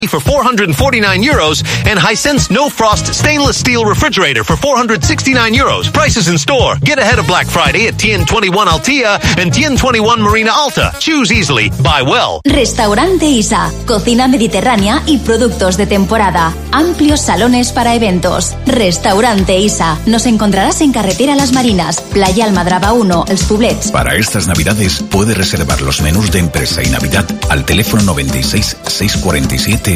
for €449 and Hisense No Frost stainless steel refrigerator for €469. Prices in store. Get ahead of Black Friday at TN21 Altea and TN21 Marina Alta. Choose easily. Buy well. Restaurante Isa. Cocina mediterránea y productos de temporada. Amplios salones para eventos. Restaurante Isa. Nos encontrarás en Carretera Las Marinas, Playa Almadraba 1, Els Poblets. Para estas Navidades puedes reservar los menús de empresa y Navidad al teléfono 96 647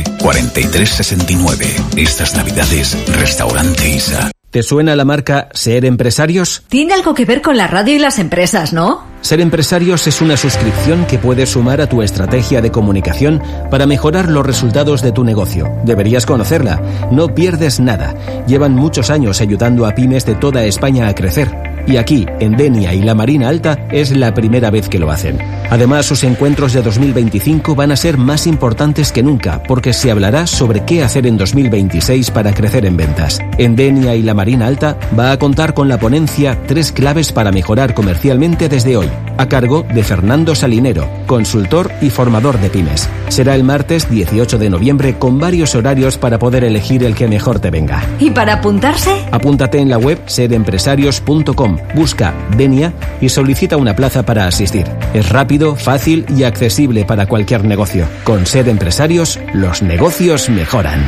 4369. Estas Navidades, Restaurante Isa. ¿Te suena la marca Ser Empresarios? Tiene algo que ver con la radio y las empresas, ¿no? Ser Empresarios es una suscripción que puedes sumar a tu estrategia de comunicación para mejorar los resultados de tu negocio. Deberías conocerla. No pierdes nada. Llevan muchos años ayudando a pymes de toda España a crecer. Y aquí, en Denia y la Marina Alta, es la primera vez que lo hacen. Además, sus encuentros de 2025 van a ser más importantes que nunca, porque se hablará sobre qué hacer en 2026 para crecer en ventas. En Denia y la Marina Alta va a contar con la ponencia 3 claves para mejorar comercialmente desde hoy, a cargo de Fernando Salinero, consultor y formador de pymes. Será el martes 18 de noviembre con varios horarios para poder elegir el que mejor te venga. ¿Y para apuntarse? Apúntate en la web serempresarios.com. Busca Denia y solicita una plaza para asistir. Es rápido, fácil y accesible para cualquier negocio. Con Ser Empresarios, los negocios mejoran.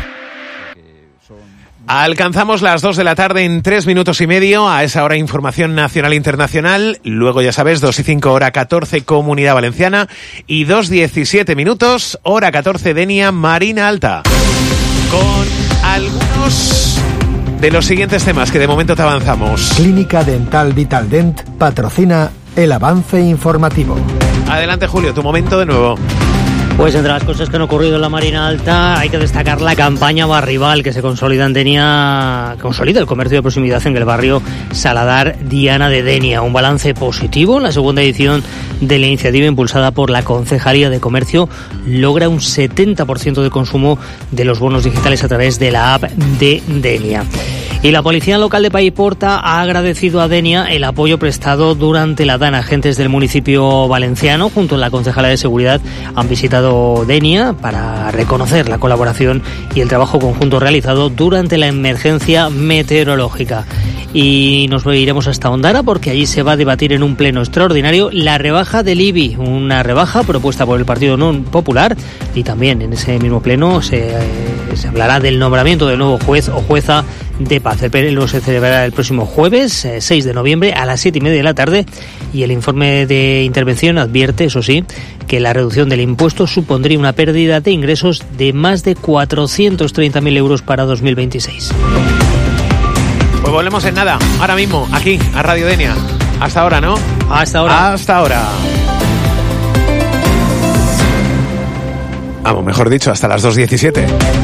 Alcanzamos las 2 de la tarde en 3 minutos y medio. A esa hora información nacional e internacional. Luego ya sabes, 2 y 5 hora 14 Comunidad Valenciana. Y 2:17 minutos, hora 14 Denia, Marina Alta. Con algunos de los siguientes temas que de momento te avanzamos. Clínica Dental Vitaldent patrocina el avance informativo. Adelante, Julio, tu momento de nuevo. Pues entre las cosas que han ocurrido en la Marina Alta hay que destacar la campaña Barrival que se consolida en Denia, consolida el comercio de proximidad en el barrio Saladar Diana de Denia. Un balance positivo. La segunda edición de la iniciativa impulsada por la Concejalía de Comercio logra un 70% de consumo de los bonos digitales a través de la app de Denia. Y la Policía Local de Paiporta ha agradecido a Denia el apoyo prestado durante la DAN. Agentes del municipio valenciano, junto a la Concejalía de Seguridad, han visitado Denia para reconocer la colaboración y el trabajo conjunto realizado durante la emergencia meteorológica. Y nos iremos hasta Ondara porque allí se va a debatir en un pleno extraordinario la rebaja del IBI, una rebaja propuesta por el Partido Popular, y también en ese mismo pleno se hablará del nombramiento del nuevo juez o jueza de paz. El pleno se celebrará el próximo jueves 6 de noviembre a las 7:30 de la tarde y el informe de intervención advierte, eso sí, que la reducción del impuesto supondría una pérdida de ingresos de más de 430.000 euros para 2026. Pues volvemos en nada, ahora mismo, aquí, a Radio Denia. Hasta ahora, ¿no? Hasta ahora. Hasta ahora. Vamos, mejor dicho, hasta las 2:17.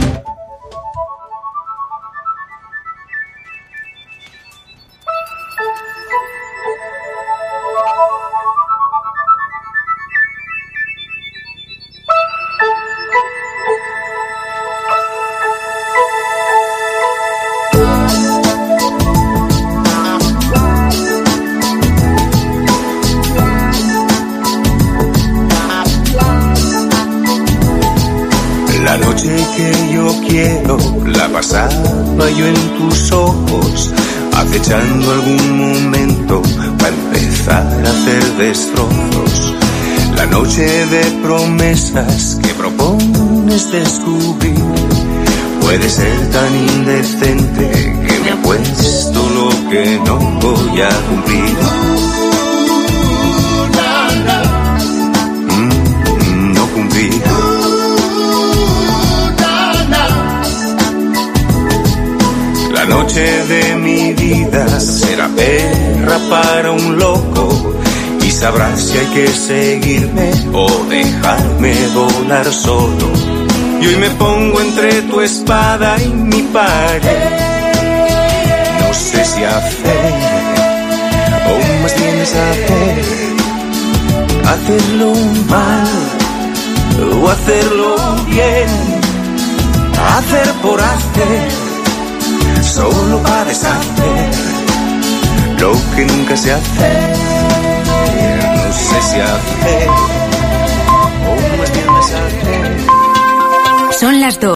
La noche que yo quiero la pasaba yo en tus ojos, acechando algún momento para empezar a hacer destrozos. La noche de promesas que propones descubrir puede ser tan indecente que me apuesto lo que no voy a cumplir. No cumplir. La noche de mi vida será perra para un loco y sabrás si hay que seguirme o dejarme volar solo. Y hoy me pongo entre tu espada y mi pared. No sé si hacer o más bien saber hacerlo mal o hacerlo bien, hacer por hacer, solo para deshacer lo que nunca se hace. No sé si hacer o más bien deshacer. Son las 2.